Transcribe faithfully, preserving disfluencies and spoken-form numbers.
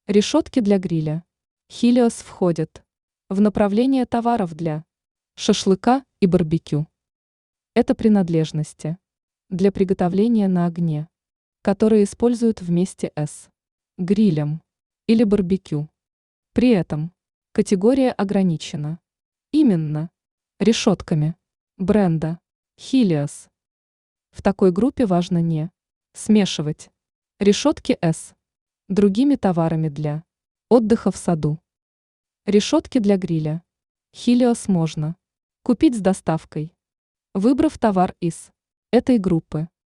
Решетки для гриля. Helios входит в направление товаров для шашлыка и барбекю. Это принадлежности для приготовления на огне, которые используют вместе с грилем или барбекю. При этом категория ограничена именно решетками бренда Helios. В такой группе важно не смешивать решетки с другими товарами для отдыха в саду. Решетки для гриля Helios можно купить с доставкой, выбрав товар из этой группы.